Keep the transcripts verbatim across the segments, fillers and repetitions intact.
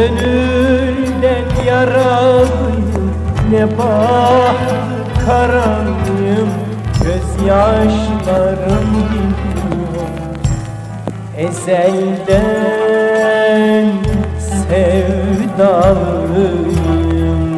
Gönülden yaralıyım, ne bahtı karalıyım, gözyaşlarım gidiyor. Ezelden sevdalıyım.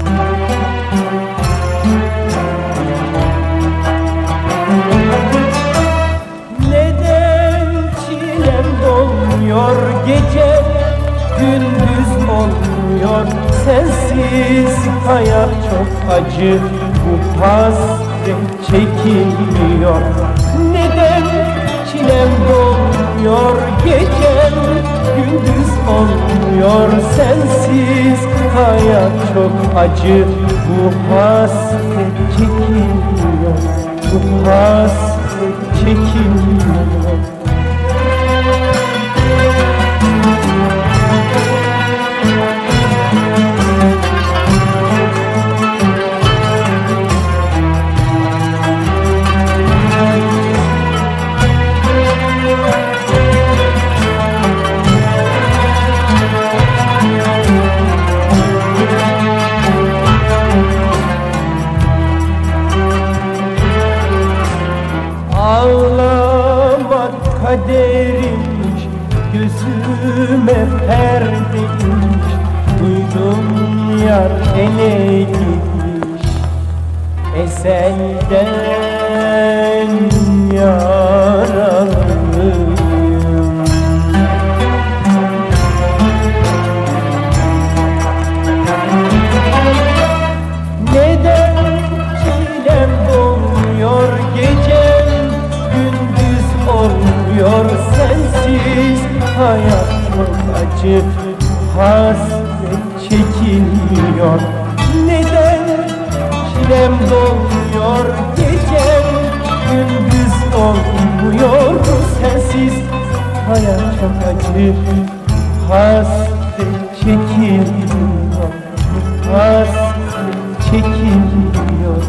Neden çilem dolmuyor gece, gündüz olmuyor sensiz hayat çok acı, bu hasret çekilmiyor. Neden çilem dolmuyor gecem, gündüz olmuyor sensiz hayat çok acı, bu hasret çekilmiyor, bu hasret çekilmiyor. Ağlamak kaderiymiş, gözüme perdeymiş. Duydum yar ele gitmiş, ezelden yaralıyım. Neden çilem dolmuyor gecem, gündüz olmuyor sensiz hayat çok acı, hasret çekilmiyor. Neden çilem dolmuyor gecem, gündüz olmuyor sensiz hayat çok acı, hasret çekilmiyor, hasret çekilmiyor.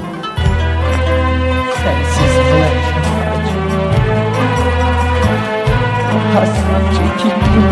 Sensiz hayat çok acı, hasret çekilmiyor.